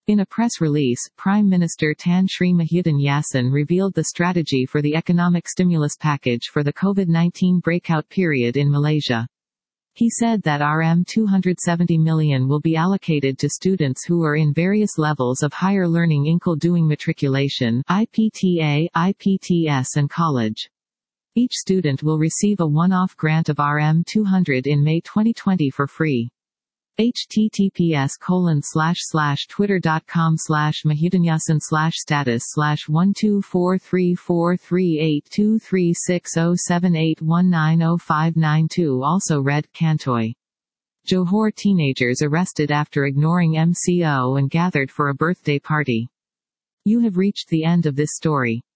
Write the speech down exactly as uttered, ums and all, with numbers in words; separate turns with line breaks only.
In a press release, Prime Minister Tan Sri Muhyiddin Yassin revealed the strategy for the economic stimulus package for the COVID nineteen breakout period in Malaysia. He said that R M two hundred seventy million will be allocated to students who are in various levels of higher learning including matriculation, I P T A, I P T S and college. Each student will receive a one-off grant of R M two hundred in May twenty twenty for free. https colon slash slash twitter.com slash Muhyiddinyasin slash status slash one two four three four three eight two three six zero seven eight one nine zero five nine two. Also read, Kantoy. Johor teenagers arrested after ignoring M C O and gathered for a birthday party. You have reached the end of this story.